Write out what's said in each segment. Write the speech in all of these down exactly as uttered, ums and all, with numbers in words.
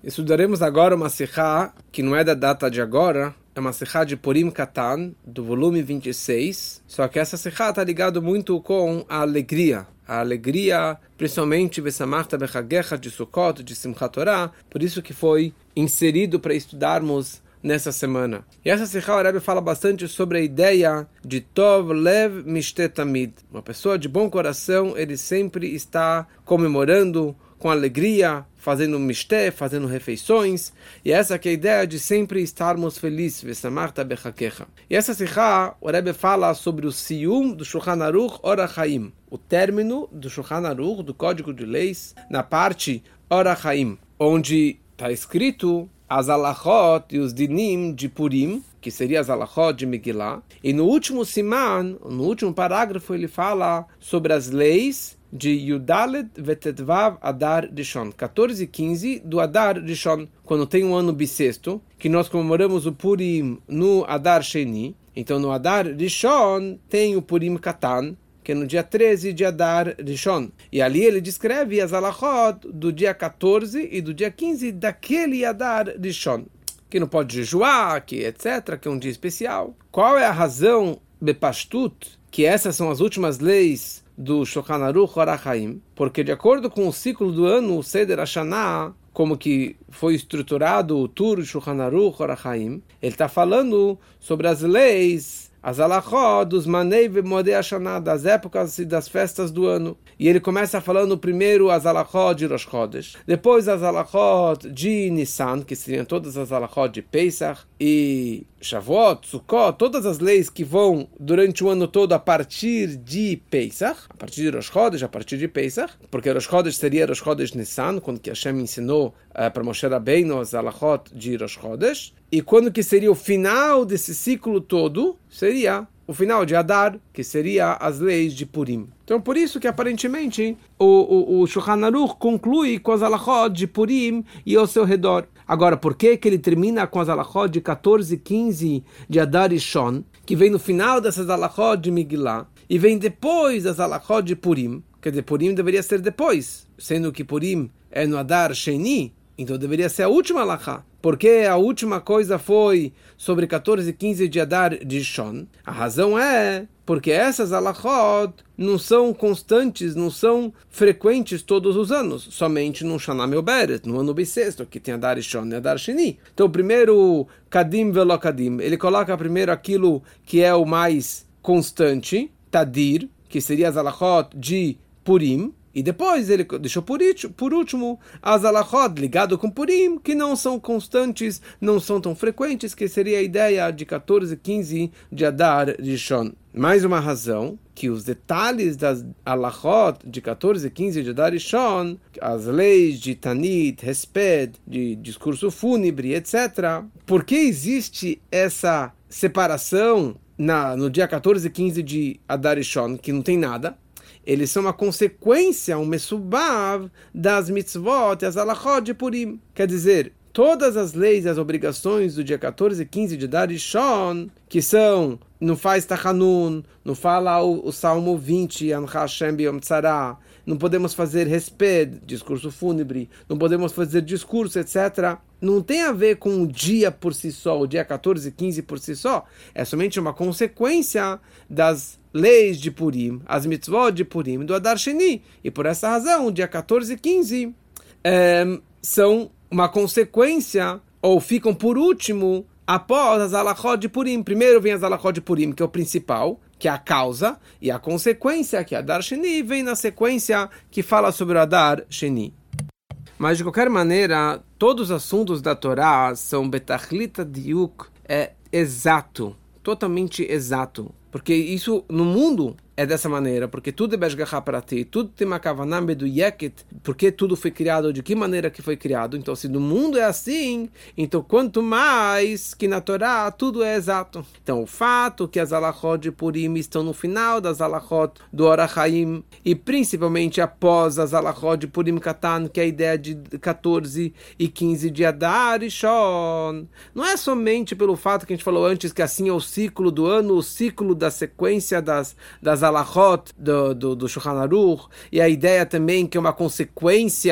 Estudaremos agora uma Sihá que não é da data de agora, é uma Sihá de Purim Katan, do volume vinte e seis, só que essa Sihá está ligada muito com a alegria. A alegria, principalmente Besamarta Bechagecha de Sukkot, de Simchat Torah, por isso que foi inserido para estudarmos nessa semana. E essa Sihá, o Rebbe fala bastante sobre a ideia de Tov Lev Mishte Tamid. Uma pessoa de bom coração, ele sempre está comemorando com alegria, fazendo mishte, fazendo refeições, e essa que é a ideia de sempre estarmos felizes, Vesamarta Bechakecha. E essa Sihá, o Rebbe fala sobre o Siyum do Shulchan Aruch Orach Chaim, o término do Shulchan Aruch, do Código de Leis, na parte Orach Chaim, onde está escrito as alachot e os dinim de Purim, que seria as alachot de Megillah, e no último siman, no último parágrafo, ele fala sobre as leis de Yudalet Vetetvav Adar Rishon, quatorze e quinze do Adar Rishon, quando tem um ano bissexto, que nós comemoramos o Purim no Adar Sheni. Então no Adar Rishon tem o Purim Katan, que é no dia treze de Adar Rishon. E ali ele descreve as alachot do dia quatorze e do dia quinze daquele Adar Rishon, que não pode jejuar, que etcétera, que é um dia especial. Qual é a razão, Bepashtut, que essas são as últimas leis do Shulchan Aruch Orach Chaim? Porque de acordo com o ciclo do ano, o Seder Hashanah, como que foi estruturado o Tur Shulchan Aruch Orach Chaim, ele está falando sobre as leis, as alachot dos Manei Vemodei Hashanah, das épocas e das festas do ano. E ele começa falando primeiro as alachot de Rosh Chodesh, depois as alachot de Nissan, que seriam todas as alachot de Pesach, e Shavuot, Sukkot, todas as leis que vão durante o ano todo a partir de Pesach, a partir de Rosh Chodesh, a partir de Pesach, porque Rosh Chodesh seria Rosh Chodesh Nissan, quando que Hashem ensinou uh, para Moshe Rabbeinu as alachot de Rosh Chodesh, e quando que seria o final desse ciclo todo, seria o final de Adar, que seria as leis de Purim. Então, por isso que aparentemente o, o, o Shulchan Aruch conclui com as alachot de Purim e ao seu redor. Agora, por que que ele termina com as alachot de quatorze e quinze de Adar Rishon, que vem no final dessas alachot de Megillah, e vem depois das alachot de Purim? Quer dizer, Purim deveria ser depois, sendo que Purim é no Adar Sheni, então deveria ser a última alachá. Porque a última coisa foi sobre quatorze e quinze de Adar Rishon. A razão é porque essas alachot não são constantes, não são frequentes todos os anos, somente no Shana Meoberet, no ano bissexto, que tem Adar Rishon e Adar Sheni. Então, primeiro, Kadim velo Kadim, ele coloca primeiro aquilo que é o mais constante, Tadir, que seria as alachot de Purim, e depois ele deixou por, por último as alachot ligado com Purim, que não são constantes, não são tão frequentes, que seria a ideia de quatorze e quinze de Adar Rishon. Mais uma razão, que os detalhes das alachot de quatorze e quinze de Adar Rishon, as leis de Tanit, Hesped, de discurso fúnebre, etcétera. Por que existe essa separação na, no dia quatorze e quinze de Adar Rishon, que não tem nada? Eles são uma consequência, um mesubav das mitzvot e as alachot de Purim. Quer dizer, todas as leis e as obrigações do dia quatorze e quinze de Adar Rishon, que são, não faz tachanun, não fala o, o Salmo vinte, Ancha Hashem Biyom Tzara, não podemos fazer hesped, discurso fúnebre, não podemos fazer discurso, etcétera. Não tem a ver com o dia por si só, o dia quatorze e quinze por si só. É somente uma consequência das leis de Purim, as mitzvot de Purim, do Adar Sheni. E por essa razão, o dia quatorze e quinze é, são uma consequência, ou ficam por último, após as alachot de Purim. Primeiro vem as alachot de Purim, que é o principal, que é a causa, e a consequência, que é Adar Sheni, vem na sequência que fala sobre o Adar Sheni. Mas, de qualquer maneira, todos os assuntos da Torá são betachlita diuk, é exato, totalmente exato. Porque isso, no mundo, é dessa maneira, porque tudo é beshgacha prati, tudo tem uma kavanah meduyeket, porque tudo foi criado, de que maneira que foi criado. Então, se no mundo é assim, então quanto mais que na Torá tudo é exato. Então, o fato que as alachot de Purim estão no final das alachot do Orach Chaim, e principalmente após as alachot de Purim Katan, que é a ideia de quatorze e quinze de Adar Rishon, não é somente pelo fato que a gente falou antes, que assim é o ciclo do ano, o ciclo da sequência das, das alachot do, do, do Shulchan Aruch, e a ideia também que é uma consequência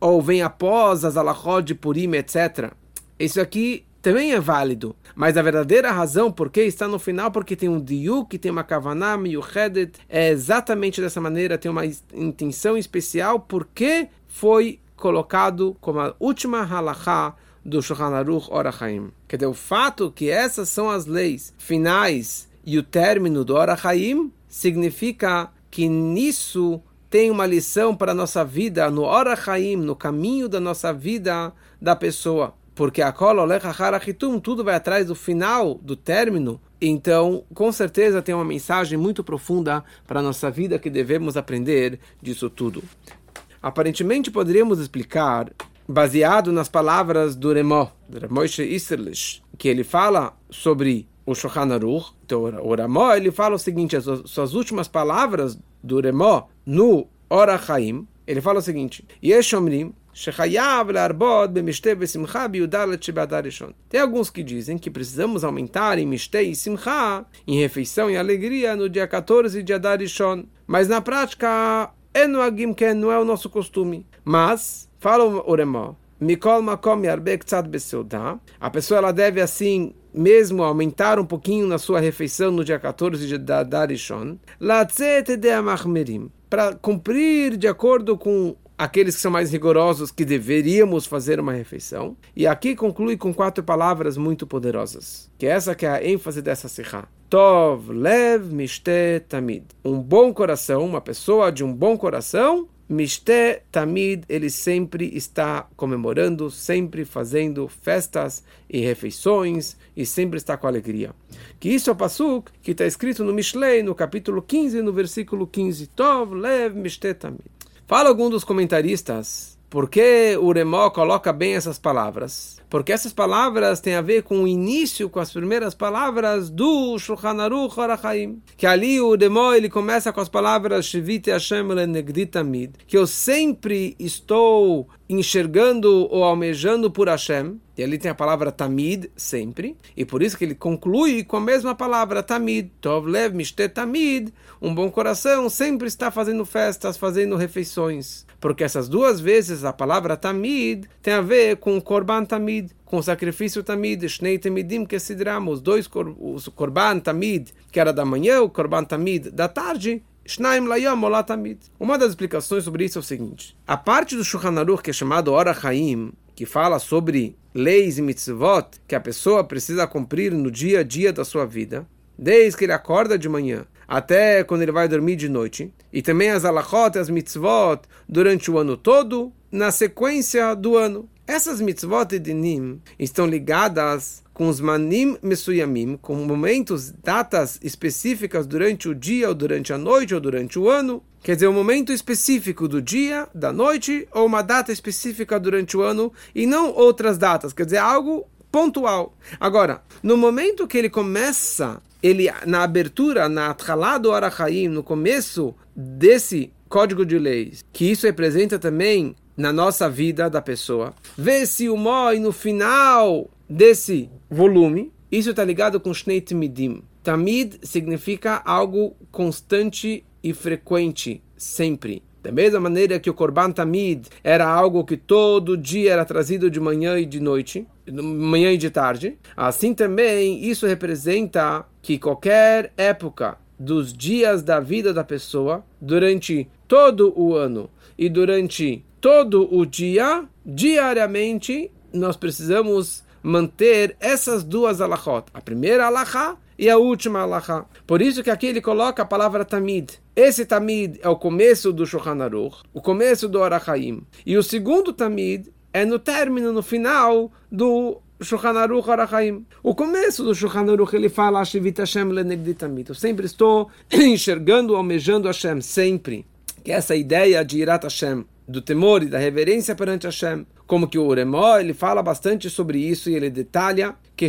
ou vem após as alachot de Purim, etcétera. Isso aqui também é válido, mas a verdadeira razão por que está no final, porque tem um diuk, tem uma kavaná, miyuchedet, é exatamente dessa maneira, tem uma intenção especial, porque foi colocado como a última halachá do Shulchan Aruch Orach Chaim. Quer dizer, o fato que essas são as leis finais e o término do Orach Chaim significa que nisso tem uma lição para a nossa vida, no Orach Chaim, no caminho da nossa vida da pessoa. Porque a kol olech achar achitum, tudo vai atrás do final, do término. Então, com certeza tem uma mensagem muito profunda para a nossa vida que devemos aprender disso tudo. Aparentemente poderíamos explicar, baseado nas palavras do Remó, do Moshe Isserlich, que ele fala sobre o Shulchan Aruch. Então, o Remó, ele fala o seguinte, as suas últimas palavras do Remó no Orach Chaim, ele fala o seguinte: Yesh omrim shechayav le'arbod b'mishteh v'simcha b'yudalet shebe'adar rishon. Tem alguns que dizem que precisamos aumentar em mishteh e simcha, em refeição e alegria, no dia quatorze de Adar Rishon. Mas na prática, enu agim ken, não é o nosso costume. Mas, fala o Remó, mikol makom yarbe k'tzad beseudah, a pessoa ela deve assim mesmo aumentar um pouquinho na sua refeição no dia quatorze de Adar Rishon, latzet de amachmerim, para cumprir de acordo com aqueles que são mais rigorosos que deveríamos fazer uma refeição. E aqui conclui com quatro palavras muito poderosas, que essa que é a ênfase dessa sikha. Tov lev mishteh tamid. Um bom coração, uma pessoa de um bom coração, mishteh tamid, ele sempre está comemorando, sempre fazendo festas e refeições e sempre está com alegria. Que isso é o pasuk que está escrito no Mishlei, no capítulo quinze, no versículo quinze. Tov lev mishteh tamid. Fala algum dos comentaristas por que o Remó coloca bem essas palavras. Porque essas palavras têm a ver com o início, com as primeiras palavras do Shulchan Aruch Orach Chaim. Que ali o Remó ele começa com as palavras Shivite Hashem lenegdi tamid, que eu sempre estou enxergando ou almejando por Hashem. E ali tem a palavra tamid, sempre. E por isso que ele conclui com a mesma palavra tamid. Tov lev mishteh tamid. Um bom coração sempre está fazendo festas, fazendo refeições. Porque essas duas vezes a palavra tamid tem a ver com o korban tamid, com o sacrifício tamid, shnei tamidim que sidramos, os dois, o korban tamid, que era da manhã, o korban tamid da tarde, shnaim layom olá tamid. Uma das explicações sobre isso é o seguinte: a parte do Shulchan Aruch que é chamado Orach Chaim, que fala sobre leis e mitzvot que a pessoa precisa cumprir no dia a dia da sua vida, desde que ele acorda de manhã até quando ele vai dormir de noite, e também as alachot e as mitzvot durante o ano todo, na sequência do ano. Essas mitzvot e dinim estão ligadas com os manim mesuyamim, com momentos, datas específicas durante o dia, ou durante a noite, ou durante o ano. Quer dizer, um momento específico do dia, da noite, ou uma data específica durante o ano, e não outras datas. Quer dizer, algo pontual. Agora, no momento que ele começa, ele na abertura, na atchalá do Orach Chaim, no começo desse código de leis, que isso representa também na nossa vida da pessoa, vê-se o mó e no final desse volume, isso está ligado com Shnei Tamidim. Tamid significa algo constante e frequente, sempre. Da mesma maneira que o Korban Tamid era algo que todo dia era trazido de manhã e de noite, de manhã e de tarde, assim também isso representa que qualquer época dos dias da vida da pessoa, durante todo o ano e durante todo o dia, diariamente, nós precisamos manter essas duas alachot. A primeira alachá e a última alachá. Por isso que aqui ele coloca a palavra tamid. Esse tamid é o começo do Shulchan Aruch, o começo do Orach Chaim. E o segundo tamid é no término, no final do Shulchan Aruch Orach Chaim. O começo do Shulchan Aruch ele fala Shivit Hashem lenegdi tamid. Eu sempre estou enxergando, almejando Hashem, sempre. Que essa ideia de Irat Hashem, do temor e da reverência perante Hashem, como que o Remó, ele fala bastante sobre isso e ele detalha que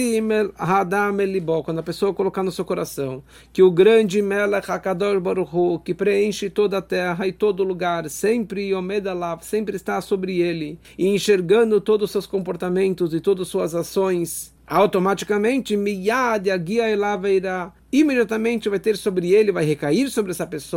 quando a pessoa colocar no seu coração que o grande Melech HaKadosh Baruch Hu, que preenche toda a terra e todo lugar, sempre Omedalav, sempre está sobre ele, e enxergando todos os seus comportamentos e todas as suas ações, automaticamente Miyad Yagia Elav Eirah, imediatamente vai ter sobre ele, vai recair sobre essa pessoa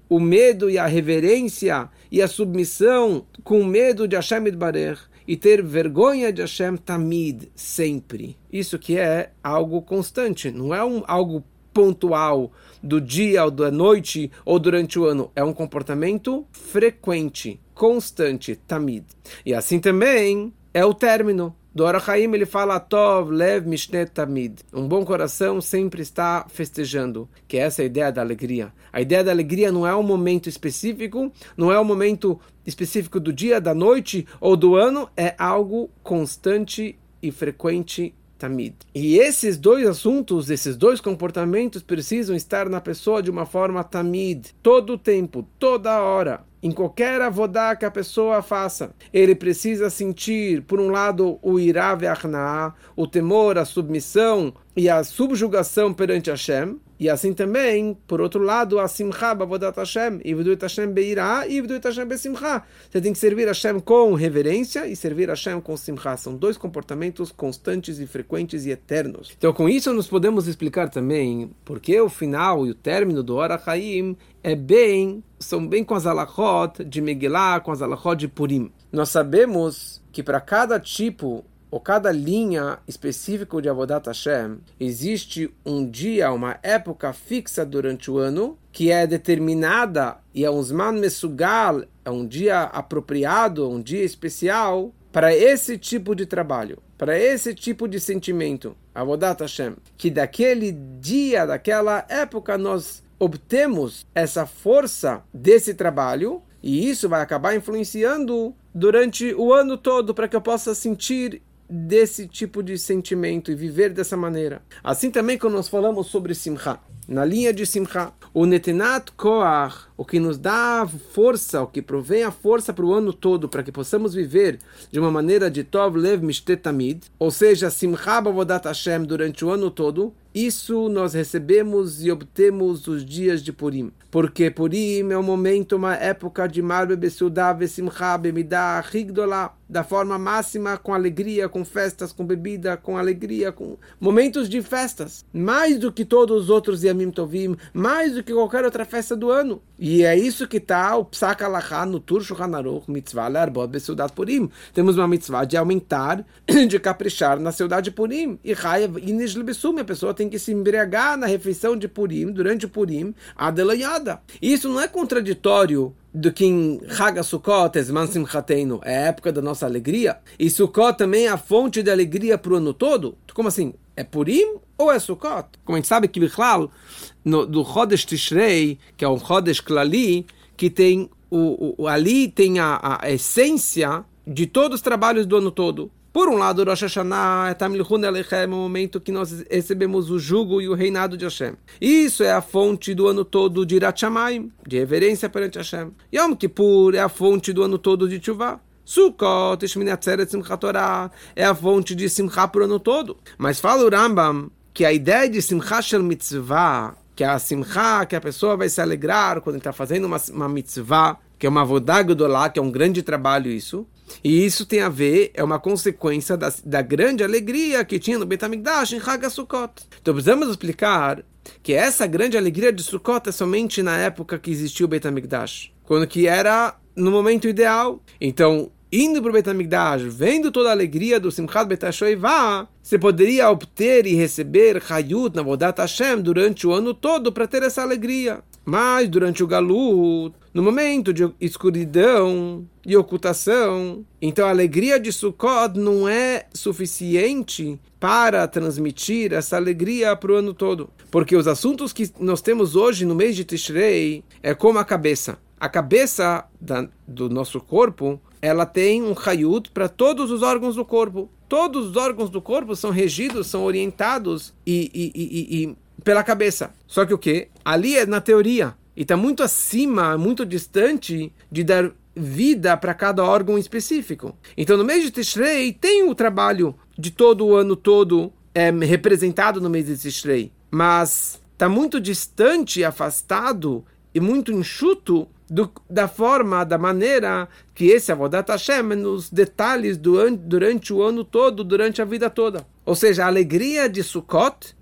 o medo e a reverência e a submissão com medo de Hashem Yitbarech e ter vergonha de Hashem Tamid, sempre. Isso que é algo constante, não é um, algo pontual do dia ou da noite ou durante o ano. É um comportamento frequente, constante, Tamid. E assim também é o término. Do Orach Chaim ele fala Tov, Lev, Mishnet, Tamid. Um bom coração sempre está festejando, que é essa a ideia da alegria. A ideia da alegria não é um momento específico, não é um momento específico do dia, da noite ou do ano, é algo constante e frequente, Tamid. E esses dois assuntos, esses dois comportamentos precisam estar na pessoa de uma forma Tamid, todo o tempo, toda hora. Em qualquer avodá que a pessoa faça, ele precisa sentir, por um lado, o irá ve'achna, o temor, a submissão e a subjugação perante Hashem, e assim também, por outro lado, a simcha b'avodat Hashem, ivduit Hashem be'irá e ivduit Hashem be'simcha. Você tem que servir Hashem com reverência e servir Hashem com simcha. São dois comportamentos constantes e frequentes e eternos. Então, com isso, nós podemos explicar também porque o final e o término do Orach Chaim é bem, são bem com as halachot de Megillah, com as halachot de Purim. Nós sabemos que para cada tipo ou cada linha específica de Avodat Hashem, existe um dia, uma época fixa durante o ano, que é determinada, e é um Zman Mesugal, é um dia apropriado, um dia especial, para esse tipo de trabalho, para esse tipo de sentimento, Avodat Hashem, que daquele dia, daquela época, nós obtemos essa força desse trabalho, e isso vai acabar influenciando durante o ano todo, para que eu possa sentir desse tipo de sentimento e viver dessa maneira. Assim também quando nós falamos sobre Simcha, na linha de Simcha, o Netenat Koach, o que nos dá força, o que provém a força para o ano todo, para que possamos viver de uma maneira de Tov Lev Mishtet Tamid, ou seja, Simcha B'avodat Hashem durante o ano todo, isso nós recebemos e obtemos os dias de Purim. Porque Purim é um momento, uma época de Marbe Besudá Vesimcha Bemidah Higdolá, da forma máxima, com alegria, com festas, com bebida, com alegria, com momentos de festas. Mais do que todos os outros Yamim Tovim, mais do que qualquer outra festa do ano. E é isso que está o Psak Halachá no Tur Shulchan Aruch, Mitzvah Le'arbot Besudat Purim. Temos uma mitzvah de aumentar, de caprichar na saudade de Purim. E Chayav Inish Lebesum, a pessoa tem que se embriagar na refeição de Purim, durante o Purim, adelanhada. Isso não é contraditório do que em Chag Sukkot, Zman Simchateinu, é a época da nossa alegria, e Sukkot também é a fonte de alegria para o ano todo? Como assim? É Purim ou é Sukkot? Como a gente sabe que Bichlal, no, do Chodesh Tishrei, que é um Chodesh Klali, que tem o, o, ali tem a, a essência de todos os trabalhos do ano todo. Por um lado, Rosh Hashanah é Tamilchun Elechem, é o momento que nós recebemos o jugo e o reinado de Hashem. Isso é a fonte do ano todo de Yirat Shamayim, de reverência perante Hashem. Yom Kippur é a fonte do ano todo de Teshuvah. Sukkot, Shmini Atzeret, Simchat Torah, é a fonte de Simcha para o ano todo. Mas fala o Rambam que a ideia de Simcha Shel Mitzvah, que é a Simcha, que a pessoa vai se alegrar quando está fazendo uma, uma mitzvah, que é uma avodah gedolá, que é um grande trabalho isso. E isso tem a ver, é uma consequência da, da grande alegria que tinha no Beit HaMikdash em Chag Sukkot. Então precisamos explicar que essa grande alegria de Sukkot é somente na época que existiu o Beit HaMikdash, quando que era no momento ideal. Então, indo para o Beit HaMikdash, vendo toda a alegria do Simchat Beit HaShoivah, você poderia obter e receber Hayut na Avodat Hashem durante o ano todo para ter essa alegria. Mas durante o Galut, no momento de escuridão e ocultação, então a alegria de Sukkot não é suficiente para transmitir essa alegria para o ano todo. Porque os assuntos que nós temos hoje no mês de Tishrei é como a cabeça. A cabeça da, do nosso corpo, ela tem um hayut para todos os órgãos do corpo. Todos os órgãos do corpo são regidos, são orientados e, e, e, e pela cabeça. Só que o quê? Ali é na teoria. E está muito acima, muito distante de dar vida para cada órgão específico. Então, no mês de Tishrei, tem o trabalho de todo o ano todo é, representado no mês de Tishrei. Mas está muito distante, afastado e muito enxuto do, da forma, da maneira que esse Avodat Hashem, nos detalhes do, durante o ano todo, durante a vida toda. Ou seja, a alegria de Sukkot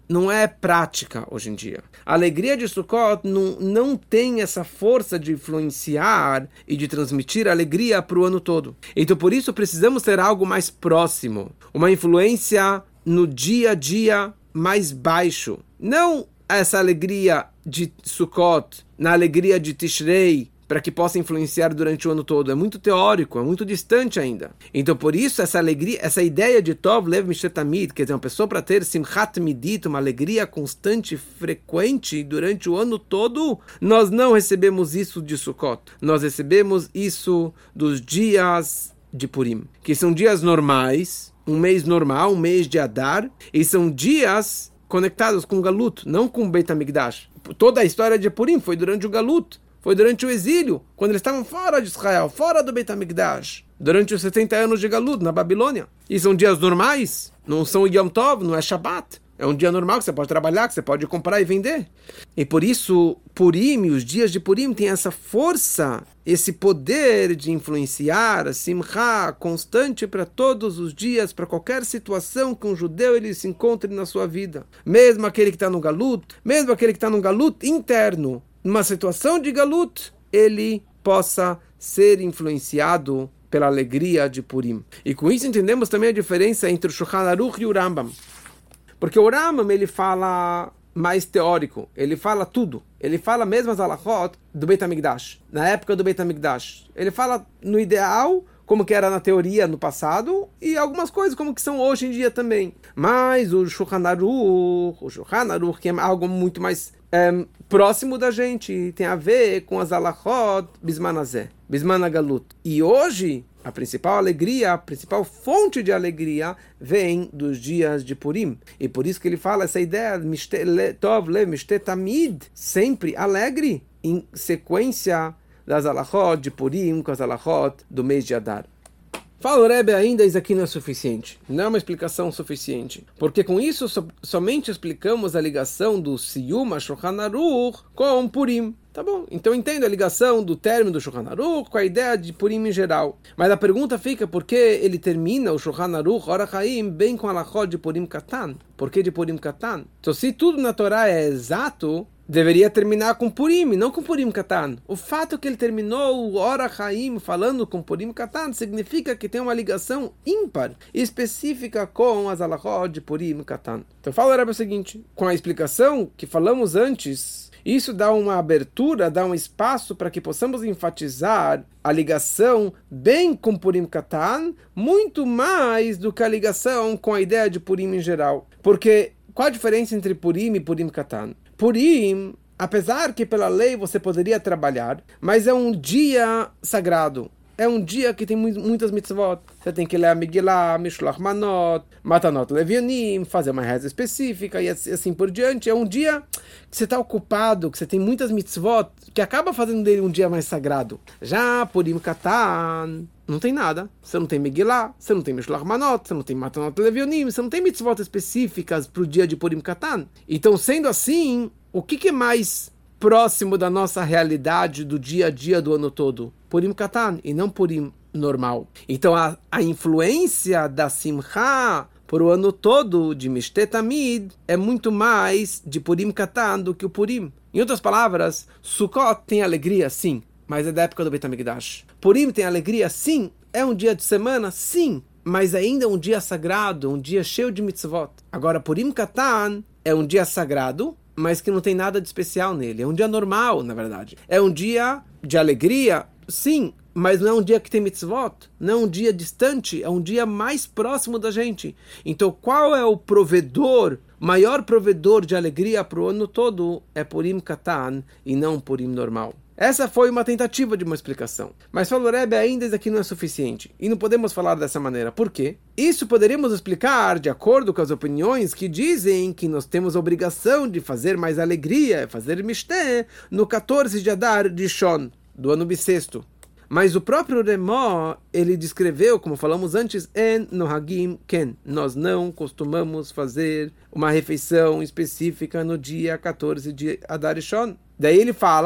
não é prática hoje em dia. A alegria de Sukkot não, não tem essa força de influenciar e de transmitir alegria para o ano todo. Então, por isso, precisamos ter algo mais próximo. Uma influência no dia a dia mais baixo. Não essa alegria de Sukkot, na alegria de Tishrei, para que possa influenciar durante o ano todo. É muito teórico, é muito distante ainda. Então, por isso, essa alegria, essa ideia de Tov Lev Mishte Tamid, quer dizer, uma pessoa para ter Simchat Midit, uma alegria constante, frequente, durante o ano todo, nós não recebemos isso de Sukkot. Nós recebemos isso dos dias de Purim, que são dias normais, um mês normal, um mês de Adar, e são dias conectados com o Galut, não com o Beit HaMikdash. Toda a história de Purim foi durante o Galut. Foi durante o exílio, quando eles estavam fora de Israel, fora do Beit HaMikdash, durante os setenta anos de Galut, na Babilônia. E são dias normais, não são Yom Tov, não é Shabbat. É um dia normal que você pode trabalhar, que você pode comprar e vender. E por isso, Purim, os dias de Purim, têm essa força, esse poder de influenciar a Simcha constante para todos os dias, para qualquer situação que um judeu ele se encontre na sua vida. Mesmo aquele que está no Galut, mesmo aquele que está no Galut interno, numa situação de Galut, ele possa ser influenciado pela alegria de Purim. E com isso entendemos também a diferença entre o Shulchan Aruch e o Rambam. Porque o Rambam, ele fala mais teórico, ele fala tudo. Ele fala mesmo as halachot do Beit HaMikdash, na época do Beit HaMikdash. Ele fala no ideal, como que era na teoria no passado, e algumas coisas como que são hoje em dia também. Mas o Shulchan Aruch, o Shulchan Aruch, que é algo muito mais é, próximo da gente, tem a ver com as halachot Bisman Hazeh, Bisman HaGalut. E hoje, a principal alegria, a principal fonte de alegria vem dos dias de Purim. E por isso que ele fala essa ideia, Tov Lev Mishte Tamid, sempre alegre, em sequência das halachot de Purim com as halachot do mês de Adar. Fala o Rebbe, ainda isso aqui não é suficiente. Não é uma explicação suficiente. Porque com isso so, somente explicamos a ligação do Siyum HaShulchan Aruch com Purim. Tá bom, então entendo a ligação do término do Shulchan Aruch com a ideia de Purim em geral. Mas a pergunta fica por que ele termina o Shulchan Aruch, Orach Chaim, bem com a halachot de Purim Katan. Por que de Purim Katan? Então se tudo na Torá é exato, deveria terminar com Purim, não com Purim Katan. O fato que ele terminou o Orach Chaim falando com Purim Katan significa que tem uma ligação ímpar, específica com as halachot de Purim Katan. Então fala o seguinte, com a explicação que falamos antes, isso dá uma abertura, dá um espaço para que possamos enfatizar a ligação bem com Purim Katan, muito mais do que a ligação com a ideia de Purim em geral. Porque qual a diferença entre Purim e Purim Katan? Purim, apesar que pela lei você poderia trabalhar, mas é um dia sagrado. É um dia que tem muitas mitzvot. Você tem que ler a Megillah, Mishloach Manot, Matanot Levionim, fazer uma reza específica e assim por diante. É um dia que você está ocupado, que você tem muitas mitzvot, que acaba fazendo dele um dia mais sagrado. Já Purim Katan, não tem nada. Você não tem Megillah, você não tem Mishloach Manot, você não tem Matanot Levionim, você não tem mitzvot específicas para o dia de Purim Katan. Então, sendo assim, o que, que é mais próximo da nossa realidade do dia a dia do ano todo? Purim Katan e não Purim normal. Então a, a influência da Simcha por o ano todo de Mishte Tamid é muito mais de Purim Katan do que o Purim. Em outras palavras, Sukkot tem alegria, sim, mas é da época do Beit HaMikdash. Purim tem alegria, sim, é um dia de semana, sim, mas ainda é um dia sagrado, um dia cheio de mitzvot. Agora Purim Katan é um dia sagrado, mas que não tem nada de especial nele. É um dia normal, na verdade. É um dia de alegria, sim, mas não é um dia que tem mitzvot. Não é um dia distante, é um dia mais próximo da gente. Então, qual é o provedor, maior provedor de alegria para o ano todo? É Purim Katan e não Purim normal. Essa foi uma tentativa de uma explicação. Mas falou Rebbe, ainda isso aqui não é suficiente. E não podemos falar dessa maneira. Por quê? Isso poderíamos explicar de acordo com as opiniões que dizem que nós temos a obrigação de fazer mais alegria, fazer Mishteh, no quatorze de Adar de Shon, do ano bissexto. Mas o próprio Remó, ele descreveu, como falamos antes, En Nohagim Ken. Nós não costumamos fazer uma refeição específica no dia quatorze de Adar de Shon. Daí ele fala,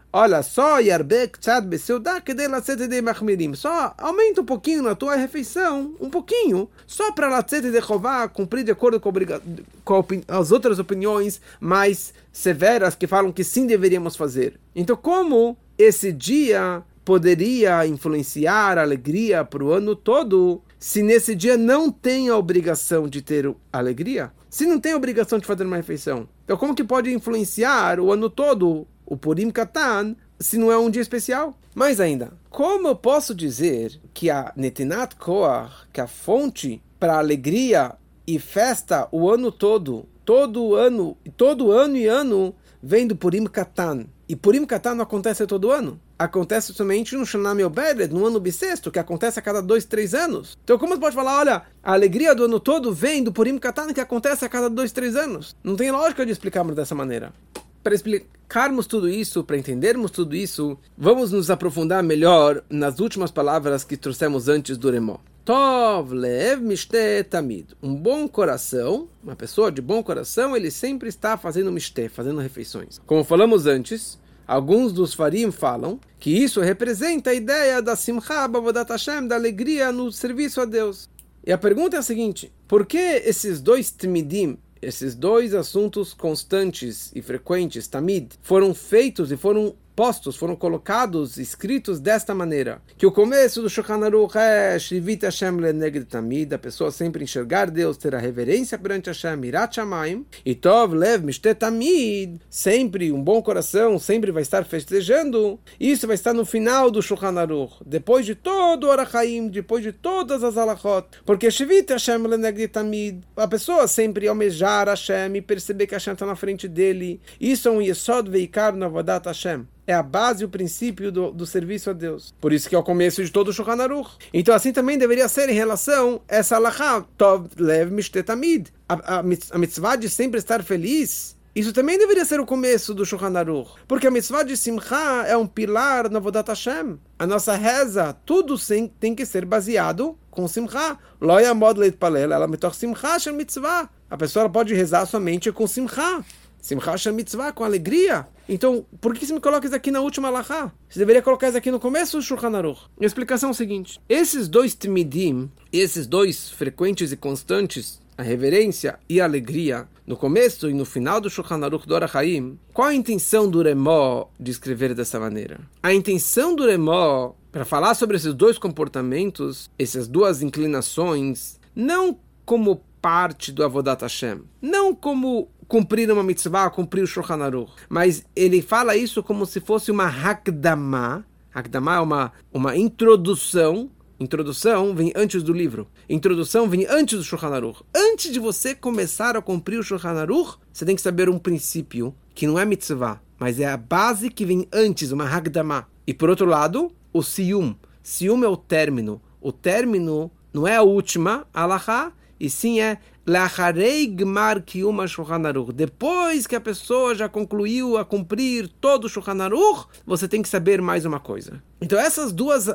olha, só yarbek tzad beseudah kedei latzet yedei machmirim. Só aumenta um pouquinho na tua refeição, um pouquinho, só para latzet yedei chová, cumprir de acordo com, obriga- com as outras opiniões mais severas que falam que sim deveríamos fazer. Então, como esse dia poderia influenciar a alegria para o ano todo, se nesse dia não tem a obrigação de ter alegria? Se não tem a obrigação de fazer uma refeição, então como que pode influenciar o ano todo, o Purim Katan, se não é um dia especial? Mais ainda, como eu posso dizer que a Netinat Koach, que a fonte para alegria e festa o ano todo, todo ano, todo ano e ano, vem do Purim Katan? E Purim Katan não acontece todo ano. Acontece somente no Shana Me'obedet, no ano bissexto, que acontece a cada dois, três anos. Então como você pode falar, olha, a alegria do ano todo vem do Purim Katan, que acontece a cada dois, três anos? Não tem lógica de explicarmos dessa maneira. Para explicarmos tudo isso, para entendermos tudo isso, vamos nos aprofundar melhor nas últimas palavras que trouxemos antes do Remó. Tov lev mishte tamid. Um bom coração, uma pessoa de bom coração, ele sempre está fazendo mishte, fazendo refeições. Como falamos antes, alguns dos farim falam que isso representa a ideia da simcha b'avodat Hashem, da alegria no serviço a Deus. E a pergunta é a seguinte: por que esses dois tmidim, esses dois assuntos constantes e frequentes, tamid, foram feitos e foram postos, foram colocados, escritos desta maneira? Que o começo do Shulchan Aruch é Shivit Hashem leneged tamid, a pessoa sempre enxergar Deus, ter a reverência perante Hashem, Irat Shamayim, e Tov lev mishte tamid, sempre um bom coração, sempre vai estar festejando. Isso vai estar no final do Shulchan Aruch, depois de todo o Orach Chaim, depois de todas as halachot, porque Shivit Hashem leneged tamid, a pessoa sempre almejar Hashem e perceber que Hashem está na frente dele. Isso é um Yesod veikar na avodat Hashem. É a base e o princípio do, do serviço a Deus. Por isso que é o começo de todo o Shulchan Aruch. Então assim também deveria ser em relação a essa halachá, Tov lev mishte tamid. A, a, a mitzvah de sempre estar feliz, isso também deveria ser o começo do Shulchan Aruch. Porque a mitzvah de simcha é um pilar na avodat Hashem. A nossa reza, tudo sim, tem que ser baseado com simcha. Lo yamod leitpalel ela mitoch simcha shel mitzvah. A pessoa pode rezar somente com simcha. Simcha shel mitzvah, com alegria. Então, por que você me coloca isso aqui na última halachá? Você deveria colocar isso aqui no começo do Shulchan Aruch. A explicação é o seguinte: esses dois tmidim, esses dois frequentes e constantes, a reverência e a alegria, no começo e no final do Shulchan Aruch do Orach Chaim, qual a intenção do Remó de escrever dessa maneira? A intenção do Remó, para falar sobre esses dois comportamentos, essas duas inclinações, não como parte do Avodat Hashem, não como cumprir uma mitzvah, cumprir o Shulchan Aruch, mas ele fala isso como se fosse uma hakdamah. Hakdamah é uma, uma introdução. Introdução vem antes do livro. Introdução vem antes do Shulchan Aruch. Antes de você começar a cumprir o Shulchan Aruch, você tem que saber um princípio, que não é mitzvah, mas é a base que vem antes, uma hakdamah. E por outro lado, o siyum. Siyum é o término. O término não é a última halachá, e sim é Lacharei Gmar Kiyum Shulchan Aruch. Depois que a pessoa já concluiu a cumprir todo o Shulchan Aruch, você tem que saber mais uma coisa. Então essas duas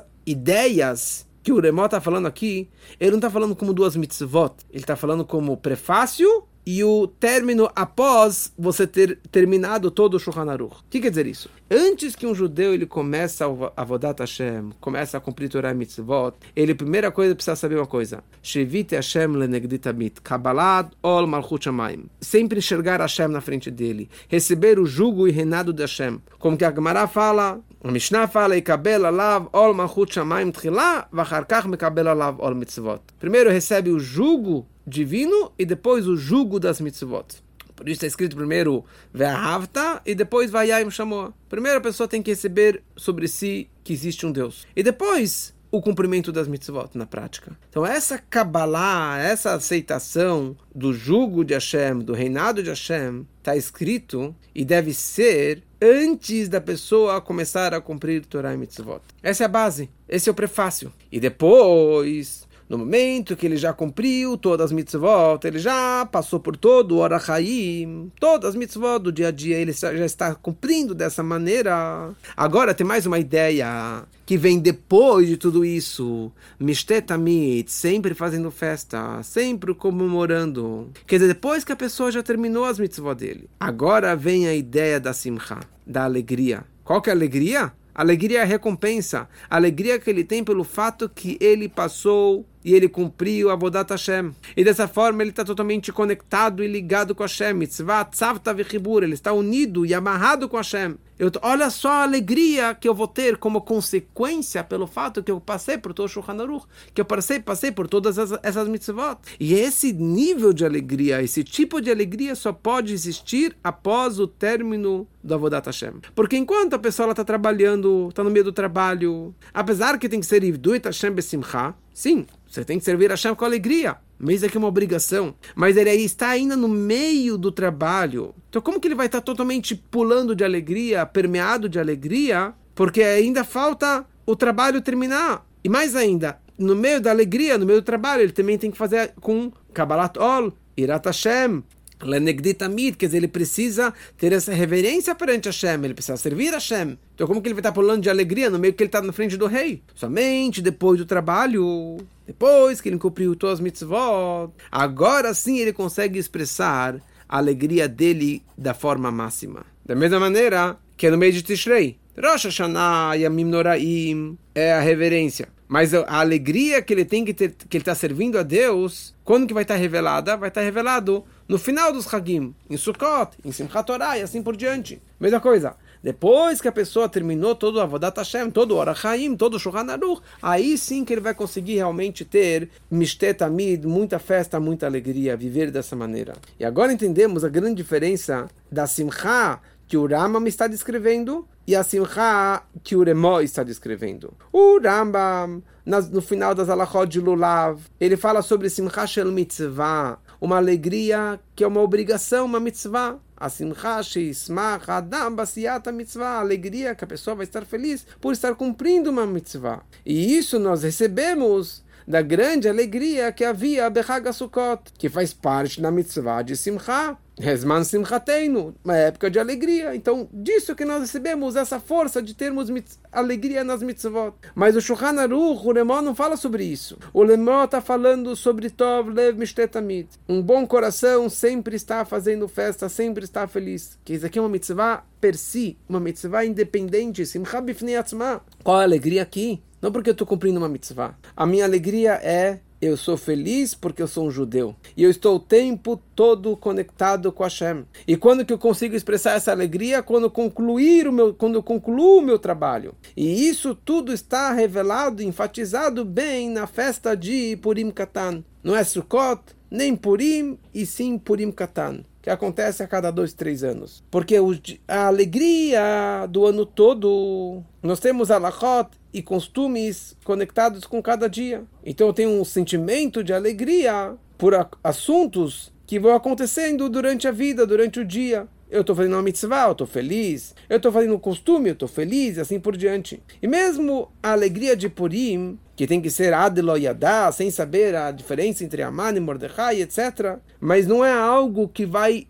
ideias que o Remó está falando aqui, ele não está falando como duas mitzvot, ele está falando como prefácio e o término após você ter terminado todo o Shulchan Aruch. O que quer dizer isso? Antes que um judeu ele comece a avodat Hashem, comece a cumprir Torah e mitzvot, ele, primeira coisa, precisa saber uma coisa. Shevit Hashem lenegdi tamid, Kabbalat ol malchut shamayim. Sempre enxergar Hashem na frente dele. Receber o jugo e reinado de Hashem. Como que a Gemara fala, a Mishnah fala, Ikabel alav ol malchut shamayim tchila, vachar kach mekabel alav ol mitzvot. Primeiro recebe o jugo divino e depois o jugo das mitzvot. Por isso está escrito primeiro Ve'ahavta e depois Vayayim Shamoa. Primeiro a pessoa tem que receber sobre si que existe um Deus. E depois o cumprimento das mitzvot na prática. Então essa Kabbalah, essa aceitação do jugo de Hashem, do reinado de Hashem, está escrito e deve ser antes da pessoa começar a cumprir Torah e mitzvot. Essa é a base, esse é o prefácio. E depois, no momento que ele já cumpriu todas as mitzvot, ele já passou por todo o Orach Chaim, todas as mitzvot do dia a dia, ele já está cumprindo dessa maneira. Agora tem mais uma ideia que vem depois de tudo isso. Mishte tamid, sempre fazendo festa, sempre comemorando. Quer dizer, depois que a pessoa já terminou as mitzvot dele. Agora vem a ideia da simcha, da alegria. Qual que é a alegria? A alegria é a recompensa. A alegria que ele tem pelo fato que ele passou e ele cumpriu a Avodat Hashem. E dessa forma ele está totalmente conectado e ligado com Hashem. Mitzvah, tzavta v'chibur. Ele está unido e amarrado com Hashem. Eu, olha só a alegria que eu vou ter como consequência pelo fato que eu passei por todo o Shulchan Aruch, que eu passei, passei por todas essas, essas mitzvot. E esse nível de alegria, esse tipo de alegria só pode existir após o término do Avodat Hashem. Porque enquanto a pessoa está trabalhando, está no meio do trabalho, apesar que tem que ser Ivduit Hashem Besimcha, sim, você tem que servir Hashem com alegria. Mas isso aqui é uma obrigação. Mas ele aí está ainda no meio do trabalho. Então como que ele vai estar totalmente pulando de alegria, permeado de alegria? Porque ainda falta o trabalho terminar. E mais ainda, no meio da alegria, no meio do trabalho, ele também tem que fazer com Kabbalat Ol, Irat Hashem, Lenegdit Amid, quer dizer, ele precisa ter essa reverência perante Hashem, ele precisa servir Hashem. Então como que ele vai estar pulando de alegria no meio que ele está na frente do rei? Somente depois do trabalho, depois que ele cumpriu todas as mitzvot, agora sim ele consegue expressar a alegria dele da forma máxima. Da mesma maneira que é no meio de Tishrei. Rosh Hashanah, Yamim Noraim, é a reverência. Mas a alegria que ele tem que ter, que ele está servindo a Deus, quando que vai estar revelada? Vai estar revelado no final dos Hagim, em Sukkot, em Simchat Torah e assim por diante. Mesma coisa. Depois que a pessoa terminou todo o Avodat Hashem, todo o Orach Chaim, todo o Shulchan Aruch, aí sim que ele vai conseguir realmente ter Mishtet Amid, muita festa, muita alegria, viver dessa maneira. E agora entendemos a grande diferença da Simcha que o Rambam está descrevendo e a Simcha que o Remó está descrevendo. O Rambam, nas, no final das Halachot de Lulav, ele fala sobre Simcha Shel Mitzvah, uma alegria que é uma obrigação, uma mitzvah. A Simcha Sheismach Adam Basiyat Mitzvah, a alegria que a pessoa vai estar feliz por estar cumprindo uma mitzvah. E isso nós recebemos da grande alegria que havia Bechag Sukkot, que faz parte da mitzvah de Simcha, Resman Simchateinu, uma época de alegria. Então, disso que nós recebemos essa força de termos mitz- alegria nas mitzvot. Mas o Shulchan Aruch, o Lemó, não fala sobre isso. O Lemó está falando sobre Tov Lev Mishtet Amid. Um bom coração sempre está fazendo festa, sempre está feliz. Que isso aqui é uma mitzvah per si, uma mitzvah independente. Simcha bifnei atzma. Qual a alegria aqui? Não porque eu estou cumprindo uma mitzvah. A minha alegria é eu sou feliz porque eu sou um judeu. E eu estou o tempo todo conectado com Hashem. E quando que eu consigo expressar essa alegria? Quando concluir o meu, quando eu concluo o meu trabalho. E isso tudo está revelado, enfatizado bem na festa de Purim Katan. Não é Sukkot, nem Purim, e sim Purim Katan, que acontece a cada dois, três anos. Porque a alegria do ano todo, nós temos halachot e costumes conectados com cada dia. Então eu tenho um sentimento de alegria por assuntos que vão acontecendo durante a vida, durante o dia. Eu estou fazendo uma mitzvah, eu estou feliz. Eu estou fazendo um costume, eu estou feliz, e assim por diante. E mesmo a alegria de Purim, que tem que ser Ad Lo Yadá, sem saber a diferença entre Aman e Mordecai, etcétera. Mas não é algo que vai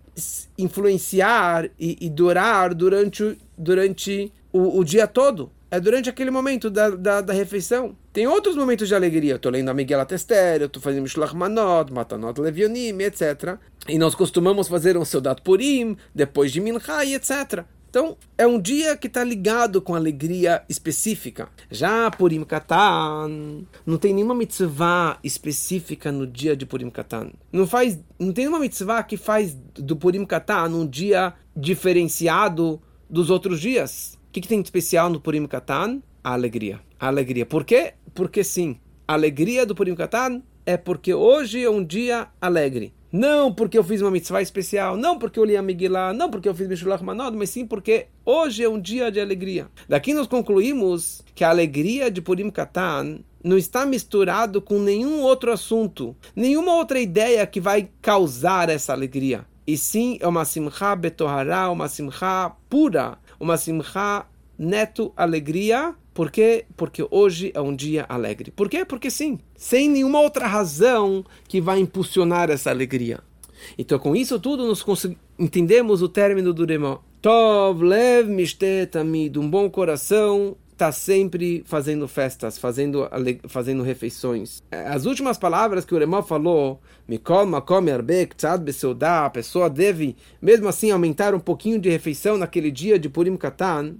influenciar e, e durar durante, durante o, o dia todo. É durante aquele momento da, da, da refeição. Tem outros momentos de alegria. Eu estou lendo a Megillat Esther, eu estou fazendo Mishloach Manot, Matanot Levionim, etcétera. E nós costumamos fazer um Seudat Purim, depois de Mincha, etcétera. Então, é um dia que está ligado com alegria específica. Já Purim Katan, não tem nenhuma mitzvah específica no dia de Purim Katan. Não, faz, não tem nenhuma mitzvah que faz do Purim Katan um dia diferenciado dos outros dias. O que, que tem de especial no Purim Katan? A alegria. A alegria. Por quê? Porque sim, a alegria do Purim Katan é porque hoje é um dia alegre. Não porque eu fiz uma mitzvah especial, não porque eu li a Megillah, não porque eu fiz Mishloach Manot, mas sim porque hoje é um dia de alegria. Daqui nós concluímos que a alegria de Purim Katan não está misturado com nenhum outro assunto, nenhuma outra ideia que vai causar essa alegria. E sim, é uma simcha betohará, uma simcha pura, uma simcha neto alegria. Por quê? Porque hoje é um dia alegre. Por quê? Porque sim, sem nenhuma outra razão que vai impulsionar essa alegria. Então, com isso tudo, nós entendemos o término do Remó. Tov lev mishtet amid, um bom coração está sempre fazendo festas, fazendo, fazendo refeições. As últimas palavras que o Remó falou, Mikol makom yarbek tzad beseudá, a pessoa deve, mesmo assim, aumentar um pouquinho de refeição naquele dia de Purim Katan.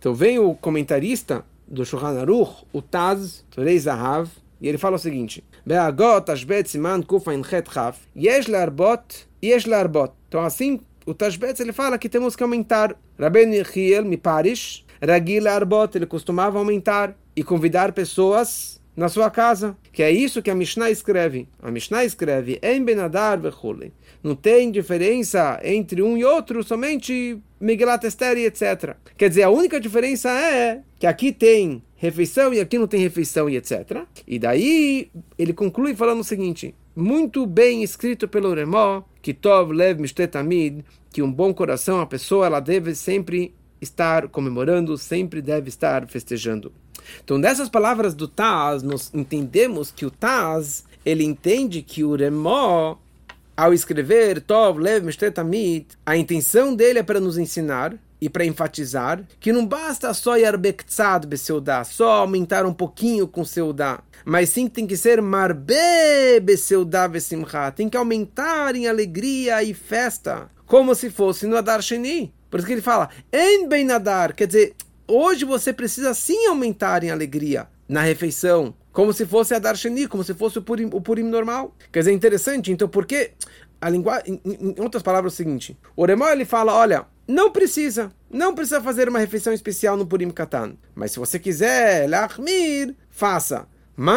Então vem o comentarista do Shulchan Aruch, o Taz, Torei Zahav, e ele fala o seguinte: Be'agot Tashbet Siman Kufain Chet Chaf, Yesh Larbot, Yesh Larbot. Então assim, o Tashbet ele fala que temos que aumentar. Rabbeinu Yechiel Miparish, Ragil Larbot, ele costumava aumentar e convidar pessoas na sua casa, que é isso que a Mishnah escreve. A Mishnah escreve Em Benadar Vechule. Não tem diferença entre um e outro, somente Megilat Esther e etcétera. Quer dizer, a única diferença é que aqui tem refeição e aqui não tem refeição e etcétera. E daí ele conclui falando o seguinte: muito bem escrito pelo Remó, que Tov Lev Mishtet Tamid, que um bom coração, a pessoa ela deve sempre estar comemorando, sempre deve estar festejando. Então, dessas palavras do Taz, nós entendemos que o Taz, ele entende que o Remó, ao escrever Tov Lev Mishtet Tamid, a intenção dele é para nos ensinar e para enfatizar que não basta só Yarbektzad Beseudá, só aumentar um pouquinho com Seudá, mas sim tem que ser Marbe Beseudá Vesimcha, tem que aumentar em alegria e festa, como se fosse no Adar Sheni. Por isso que ele fala En Ben Adar, quer dizer, hoje você precisa sim aumentar em alegria na refeição, como se fosse a Adar Sheni, como se fosse o Purim, o Purim normal. Quer dizer, interessante. Então, porque a linguagem, em, em outras palavras, é o seguinte: o Remó ele fala, olha, não precisa, não precisa fazer uma refeição especial no Purim Katan, mas se você quiser lachmir, faça.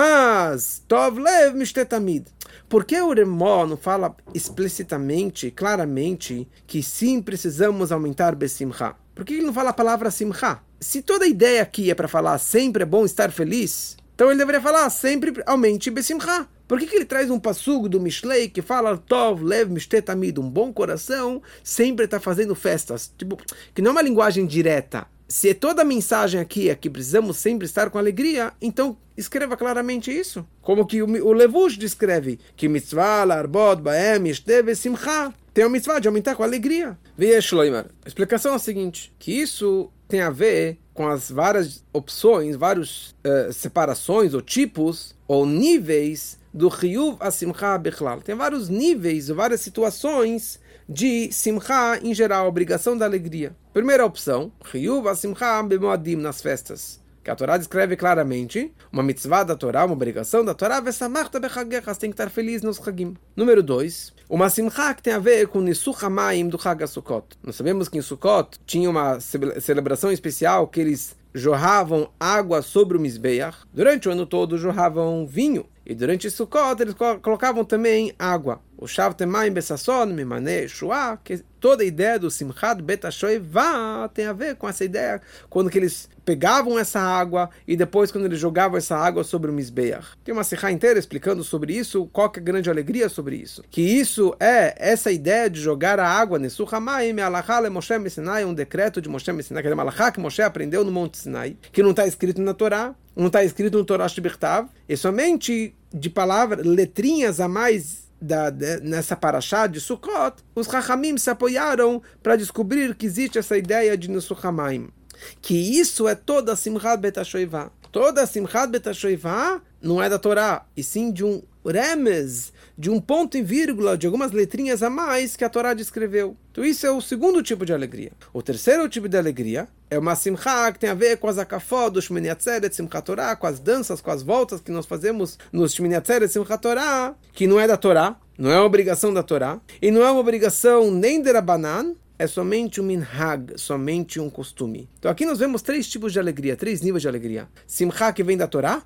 Mas Tov Lev Mishtet Tamid. Por que o Remó não fala explicitamente, claramente, que sim precisamos aumentar Besimcha? Por que ele não fala a palavra Simcha? Se toda a ideia aqui é para falar sempre é bom estar feliz, então ele deveria falar sempre aumente Besimcha. Por que, que ele traz um passugo do Mishlei que fala Tov Lev Mishtet Tamid, um bom coração sempre está fazendo festas? Tipo, que não é uma linguagem direta. Se toda a mensagem aqui é que precisamos sempre estar com alegria, então escreva claramente isso. Como que o, o Levush descreve que mitzvah larbot baem yishteve simcha. Tem a mitzvah de aumentar com alegria. Veja Shloimer. A explicação é a seguinte, que isso tem a ver com as várias opções, várias uh, separações ou tipos ou níveis do Chiyuv a Simcha Bechlal. Tem vários níveis, várias situações de Simcha em geral, obrigação da alegria. Primeira opção, Chiyuv a Simcha Bemoadim, nas festas. Que a Torá descreve claramente uma mitzvah da Torá, uma obrigação da Torá, Vesamachta Bechagecha, tem que estar feliz nos Chagim. Número dois, uma Simcha que tem a ver com Nisuch HaMayim do Chag HaSukkot. Nós sabemos que em Sukkot tinha uma celebração especial que eles jorravam água sobre o Mizbeach. Durante o ano todo jorravam vinho. E durante Sukkot eles colocavam também água. O Shavtem Mayim Besasson, Mimane, Shua, que toda a ideia do Simchat Bet HaShoevah tem a ver com essa ideia, quando que eles pegavam essa água e depois quando eles jogavam essa água sobre o Mizbeach. Tem uma Sikha inteira explicando sobre isso, qual que é a grande alegria sobre isso. Que isso é essa ideia de jogar a água, Nesuch HaMayim, Alachá le Moshe Sinai, um decreto de Moshe Sinai, que é uma alachá que Moshe aprendeu no Monte Sinai, que não está escrito na Torá, não está escrito no Torá Shebechtav, e somente de palavras, letrinhas a mais Da, de, nessa paraxá de Sukkot, os Chachamim se apoiaram para descobrir que existe essa ideia de Nisuch HaMayim. Que isso é toda a Simchat Bet HaShoevah. Toda a Simchat Bet HaShoevah não é da Torá, e sim de um remez, de um ponto e vírgula, de algumas letrinhas a mais que a Torá descreveu. Então isso é o segundo tipo de alegria. O terceiro tipo de alegria é uma simcha que tem a ver com as akafot do Shmini Atzeret, Simchat Torah, com as danças, com as voltas que nós fazemos no Shmini Atzeret, Simchat Torah, que não é da Torá, não é uma obrigação da Torá, e não é uma obrigação nem de Rabanan, é somente um minhag, somente um costume. Então aqui nós vemos três tipos de alegria, três níveis de alegria. Simcha que vem da Torá,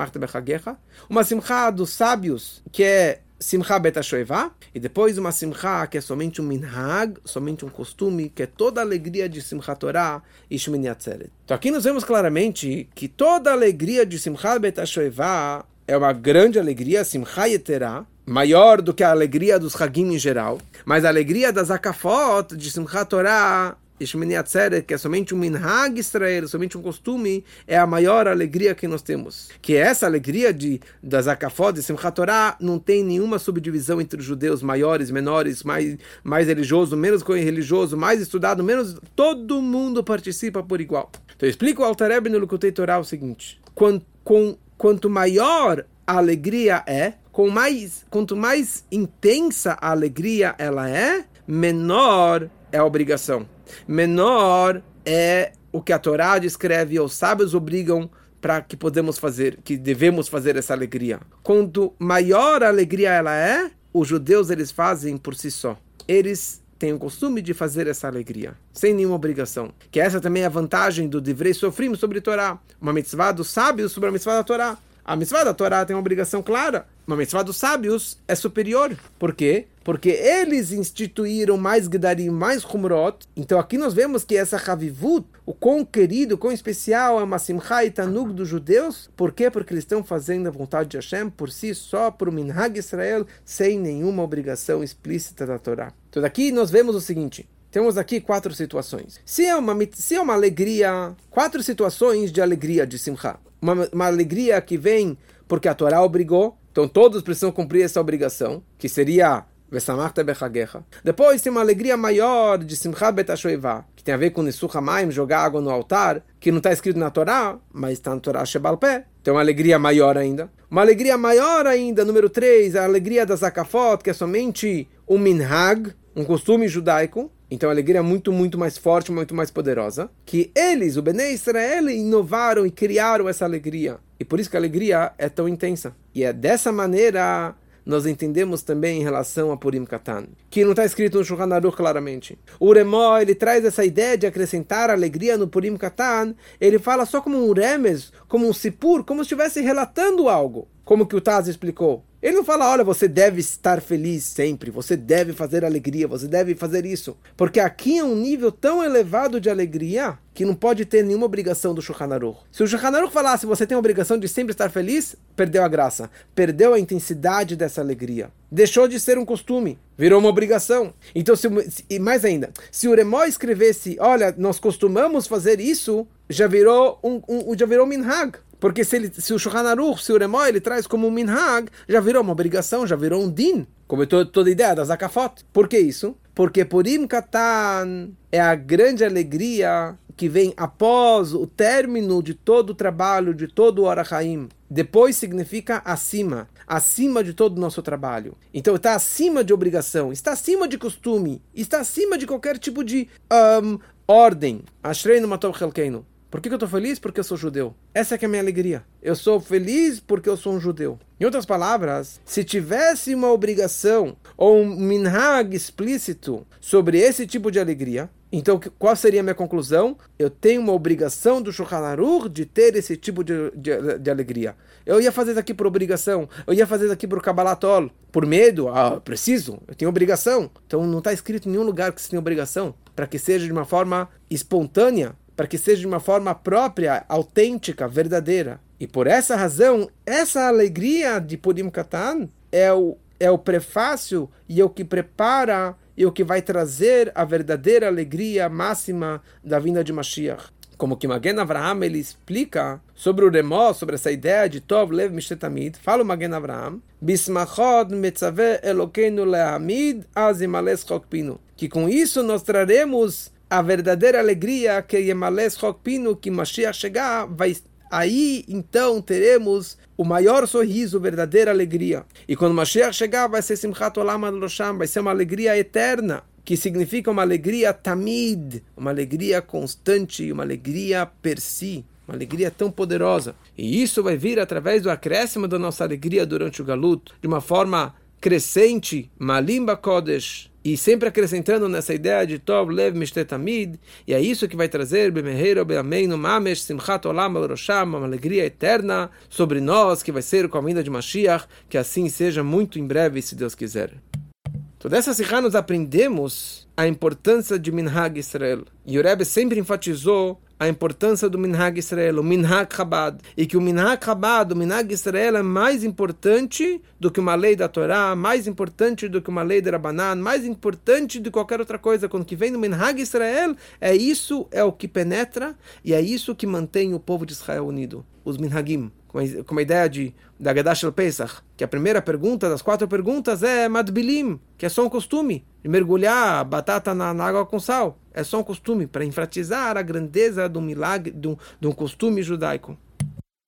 uma simcha dos sábios, que é Simcha Bet HaShoevah, e depois uma simcha que é somente um minhag, somente um costume, que é toda a alegria de Simchat Torah e Shmini Atzeret. Então aqui nós vemos claramente que toda a alegria de Simcha Bet HaShoevah é uma grande alegria, Simcha Yeterah, maior do que a alegria dos Hagim em geral, mas a alegria das Akafot, de Simchat Torah e Shmini Atzeret, que é somente um minhag Israel, somente um costume, é a maior alegria que nós temos. Que essa alegria de, das Akafot de Simchat Torah não tem nenhuma subdivisão entre os judeus, maiores, menores, mais, mais religioso, menos religioso, mais estudado, menos... Todo mundo participa por igual. Então eu explico o Alter Rebbe no Likutei Torah o seguinte: quanto, com, quanto maior a alegria é, com mais, quanto mais intensa a alegria ela é, menor é a obrigação. Menor é o que a Torá descreve, os sábios obrigam para que podemos fazer, que devemos fazer essa alegria. Quanto maior a alegria ela é, os judeus eles fazem por si só. Eles têm o costume de fazer essa alegria, sem nenhuma obrigação. Que essa também é a vantagem do Divrei Sofrim sobre Torá. Uma mitzvah dos sábios sobre a mitzvah da Torá. A mitzvah da Torá tem uma obrigação clara. Uma mitzvah dos sábios é superior. Por quê? Porque eles instituíram mais Gedarim, mais Humrot. Então aqui nós vemos que essa Havivut, o quão querido, o quão especial é uma Simcha e Tanug dos judeus. Por quê? Porque eles estão fazendo a vontade de Hashem por si só, por Minhag Israel, sem nenhuma obrigação explícita da Torá. Então daqui nós vemos o seguinte. Temos aqui quatro situações. Se é uma, se é uma alegria, quatro situações de alegria de Simcha. Uma, uma alegria que vem porque a Torá obrigou, então todos precisam cumprir essa obrigação, que seria Vesamachta bechagecha. Depois tem uma alegria maior de Simcha bet HaShoevah, que tem a ver com Nisuch HaMayim, jogar água no altar, que não está escrito na Torá, mas está na Torá Shebal Peh. Então uma alegria maior ainda. Uma alegria maior ainda, número três, a alegria da Zakafot, que é somente um minhag, um costume judaico. Então a alegria é muito, muito mais forte, muito mais poderosa. Que eles, o Bnei Israel, inovaram e criaram essa alegria. E por isso que a alegria é tão intensa. E é dessa maneira nós entendemos também em relação a Purim Katan, que não está escrito no Shulchan Aruch claramente. O Remó, ele traz essa ideia de acrescentar alegria no Purim Katan. Ele fala só como um remes, como um sipur, como se estivesse relatando algo. Como que o Taz explicou. Ele não fala, olha, você deve estar feliz sempre, você deve fazer alegria, você deve fazer isso. Porque aqui é um nível tão elevado de alegria que não pode ter nenhuma obrigação do Shulchan Aruch. Se o Shulchan Aruch falasse, você tem a obrigação de sempre estar feliz, perdeu a graça, perdeu a intensidade dessa alegria. Deixou de ser um costume, virou uma obrigação. Então, se, e mais ainda, se o Remó escrevesse, olha, nós costumamos fazer isso, já virou um, um, já virou minhag. Porque se, ele, se o Shulchan Aruch, se o Remó, ele traz como um minhag, já virou uma obrigação, já virou um din. Como é toda, toda a ideia da Zakafot. Por que isso? Porque Purim Katan é a grande alegria que vem após o término de todo o trabalho, de todo o Orach Haim. Depois significa acima, acima de todo o nosso trabalho. Então está acima de obrigação, está acima de costume, está acima de qualquer tipo de um, ordem. Ashreinu matov chelkeinu. Por que eu estou feliz? Porque eu sou judeu. Essa é que é a minha alegria. Eu sou feliz porque eu sou um judeu. Em outras palavras, se tivesse uma obrigação ou um minhag explícito sobre esse tipo de alegria, então qual seria a minha conclusão? Eu tenho uma obrigação do Shulchan Aruch de ter esse tipo de, de, de alegria. Eu ia fazer isso aqui por obrigação. Eu ia fazer isso aqui por Kabbalatol. Por medo? Ah, preciso. Eu tenho obrigação. Então não está escrito em nenhum lugar que você tem obrigação. Para que seja de uma forma espontânea, para que seja de uma forma própria, autêntica, verdadeira. E por essa razão, essa alegria de Purim Katan é o, é o prefácio e é o que prepara e o que vai trazer a verdadeira alegria máxima da vinda de Mashiach. Como que Magen Avraham ele explica sobre o Remó, sobre essa ideia de Tov Lev Mishtet-Tamid, fala o Magen Avraham, Bismachod metzaveh Elokeinu lehamid az imales chokpinu, que com isso nós traremos a verdadeira alegria que Yemales Chokpinu, que Mashiach chegar, vai, aí então teremos o maior sorriso, a verdadeira alegria. E quando Mashiach chegar, vai ser Simchat Olam Ad Rosham, vai ser uma alegria eterna, que significa uma alegria tamid, uma alegria constante, uma alegria per si, uma alegria tão poderosa. E isso vai vir através do acréscimo da nossa alegria durante o Galut, de uma forma crescente, Malim Bakodesh, e sempre acrescentando nessa ideia de Tov Lev Mishtet-Tamid, e é isso que vai trazer Bemeheiro Beameinu Mamesh Simchat Olam Al Rosham, uma alegria eterna sobre nós, que vai ser com a vinda de Mashiach, que assim seja muito em breve, se Deus quiser. Então dessa Sikha nós aprendemos a importância de Minhag Israel. E o Rebbe sempre enfatizou a importância do Minhag Israel, o Minhag Chabad. E que o Minhag Chabad, o Minhag Israel é mais importante do que uma lei da Torá, mais importante do que uma lei de Rabbanan, mais importante do que qualquer outra coisa. Quando que vem no Minhag Israel, é isso, é o que penetra, e é isso que mantém o povo de Israel unido. Os Minhagim. Com a ideia de, da Haggadah Shel Pesach, que a primeira pergunta das quatro perguntas é Madbilim, que é só um costume, de mergulhar a batata na, na água com sal. É só um costume para enfatizar a grandeza do milagre, de um, de um costume judaico.